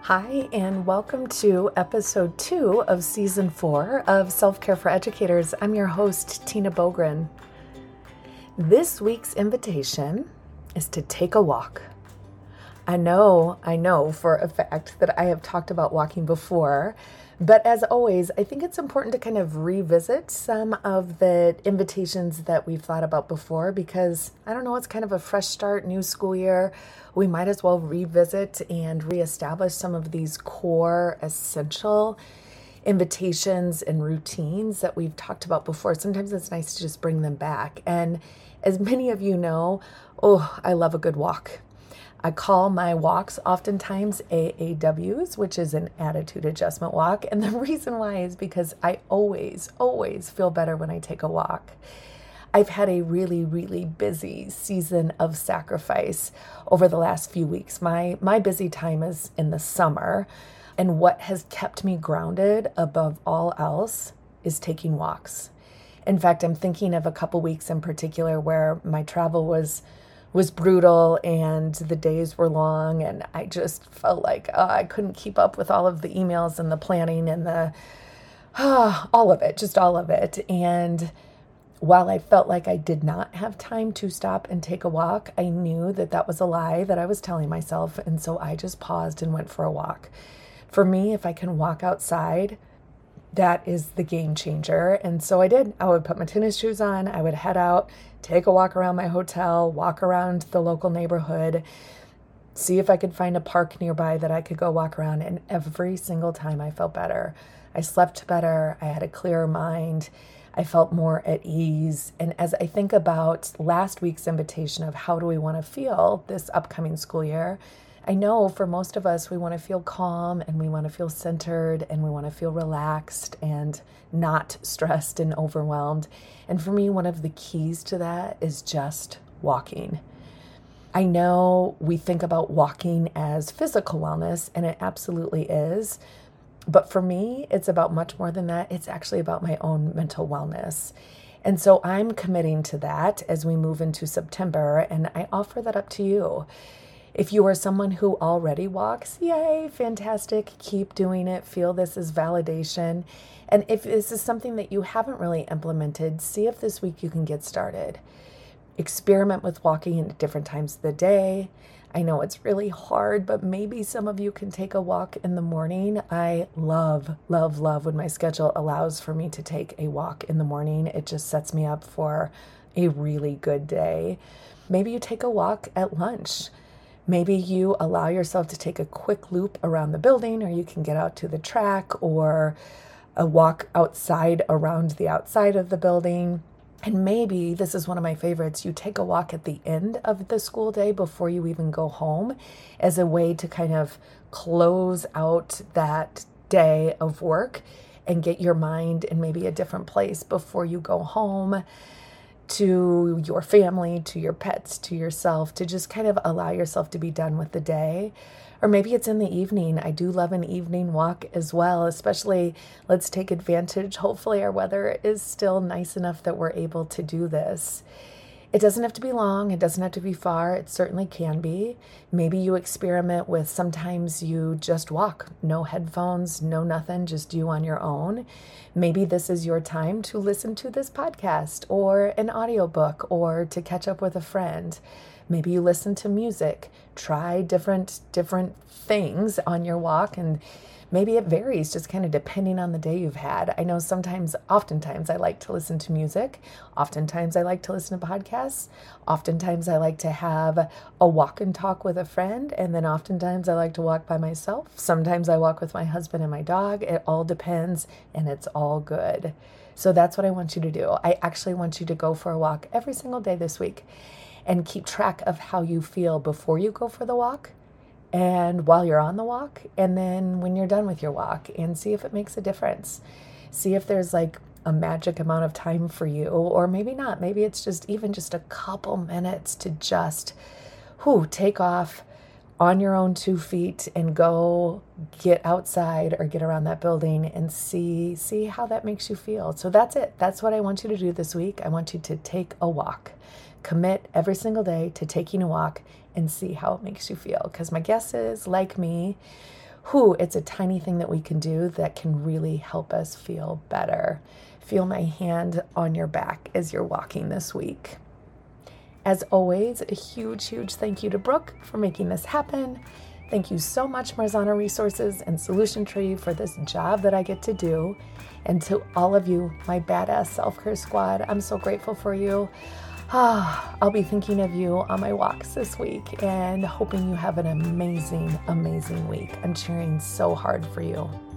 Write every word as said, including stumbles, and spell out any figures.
Hi, and welcome to episode two of season four of Self-Care for Educators. I'm your host, Tina Bogren. This week's invitation is to take a walk. I know, I know for a fact that I have talked about walking before, but as always, I think it's important to kind of revisit some of the invitations that we've thought about before because, I don't know, it's kind of a fresh start, new school year. We might as well revisit and reestablish some of these core essential invitations and routines that we've talked about before. Sometimes it's nice to just bring them back. And as many of you know, oh, I love a good walk. I call my walks oftentimes A A Ws, which is an attitude adjustment walk. And the reason why is because I always, always feel better when I take a walk. I've had a really, really busy season of sacrifice over the last few weeks. My, my busy time is in the summer. And what has kept me grounded above all else is taking walks. In fact, I'm thinking of a couple weeks in particular where my travel was was brutal and the days were long and I just felt like uh, I couldn't keep up with all of the emails and the planning and the, uh, all of it, just all of it. And while I felt like I did not have time to stop and take a walk, I knew that that was a lie that I was telling myself. And so I just paused and went for a walk. For me, if I can walk outside, that is the game changer. And so I did. I would put my tennis shoes on. I would head out, take a walk around my hotel, walk around the local neighborhood, see if I could find a park nearby that I could go walk around. And every single time I felt better. I slept better. I had a clearer mind. I felt more at ease. And as I think about last week's invitation of how do we want to feel this upcoming school year, I know for most of us, we want to feel calm and we want to feel centered and we want to feel relaxed and not stressed and overwhelmed. And for me, one of the keys to that is just walking. I know we think about walking as physical wellness, and it absolutely is. But for me, it's about much more than that. It's actually about my own mental wellness. And so I'm committing to that as we move into September, and I offer that up to you. If you are someone who already walks, yay, fantastic, keep doing it. Feel this as validation. And if this is something that you haven't really implemented, see if this week you can get started. Experiment with walking at different times of the day. I know it's really hard, but maybe some of you can take a walk in the morning. I love, love, love when my schedule allows for me to take a walk in the morning. It just sets me up for a really good day. Maybe you take a walk at lunch. Maybe you allow yourself to take a quick loop around the building, or you can get out to the track or a walk outside around the outside of the building. And maybe, this is one of my favorites, you take a walk at the end of the school day before you even go home as a way to kind of close out that day of work and get your mind in maybe a different place before you go home, to your family, to your pets, to yourself, to just kind of allow yourself to be done with the day. Or maybe it's in the evening. I do love an evening walk as well, especially let's take advantage. Hopefully our weather is still nice enough that we're able to do this. It doesn't have to be long. It doesn't have to be far. It certainly can be. Maybe you experiment with sometimes you just walk. No headphones, no nothing, just you on your own. Maybe this is your time to listen to this podcast or an audiobook or to catch up with a friend. Maybe you listen to music. Try different different things on your walk, and maybe it varies just kind of depending on the day you've had. I know sometimes, oftentimes I like to listen to music. Oftentimes I like to listen to podcasts. Oftentimes I like to have a walk and talk with a friend. And then oftentimes I like to walk by myself. Sometimes I walk with my husband and my dog. It all depends, and it's all good. So that's what I want you to do. I actually want you to go for a walk every single day this week and keep track of how you feel before you go for the walk and while you're on the walk, and then when you're done with your walk, and see if it makes a difference. See if there's like a magic amount of time for you, or maybe not. Maybe it's just even just a couple minutes to just whew, take off on your own two feet and go get outside or get around that building and see see how that makes you feel. So that's it. That's what I want you to do this week. I want you to take a walk. Commit every single day to taking a walk and see how it makes you feel. Because my guess is, like me, whew, it's a tiny thing that we can do that can really help us feel better. Feel my hand on your back as you're walking this week. As always, a huge, huge thank you to Brooke for making this happen. Thank you so much, Marzana Resources and Solution Tree, for this job that I get to do. And to all of you, my badass self-care squad, I'm so grateful for you. Ah, I'll be thinking of you on my walks this week and hoping you have an amazing, amazing week. I'm cheering so hard for you.